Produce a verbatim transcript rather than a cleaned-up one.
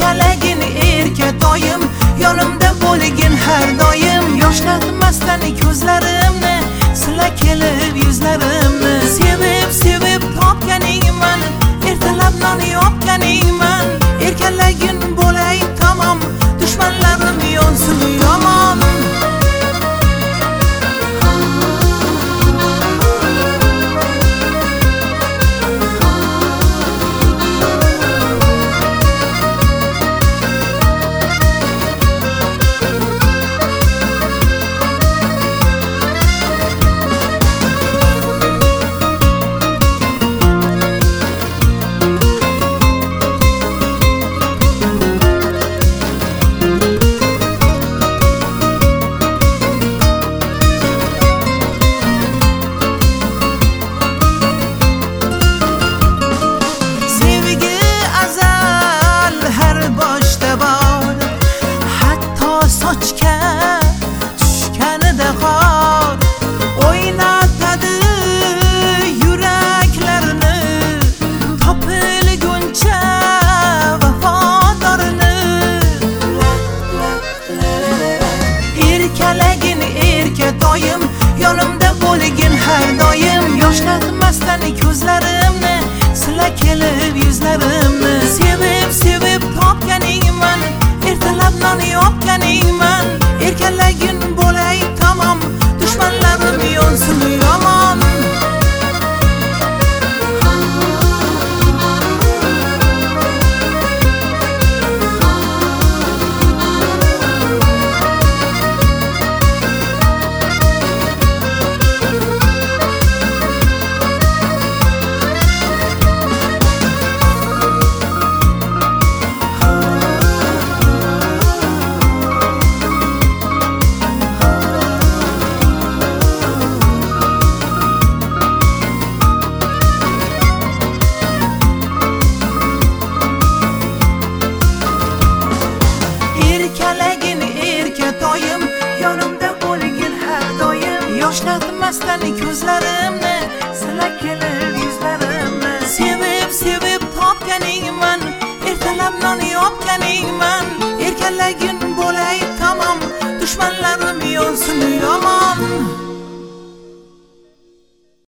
erkalagin erkatoyim, yonimda bo'lgin har doim. Yoshlatmasdan ko'zlarimni, sila kelib yuzlarimni. Sevib sevib topganingman, ertalab non yopganingman. Erkalagin bo'lay tamom, dushmanlarim yonsin yomon. Sochga tushganida qor o'ynatadi yuraklarni, topilguncha vafodorini. Erkalagin erkatoyim, yonimda bo'lgin har doim. Yoshlatmasdan ko'zlarimni, sila kelib yuzlarimni. Sevib sevib topganingman, ertalab non yopganingman. Erkalagin bo'lay tamom, dushmanlarim yonsin yomon. Erkalagin erkatoyim, yonimda bo'lgin har doim. Yoshlatmasdan ko'zlarimni, sila kelib yuzlarimni. Sevib sevib topganingman, ertalab non yopganingman. Erkalagin bo'lay tamom, dushmanlarim yonsin yomon.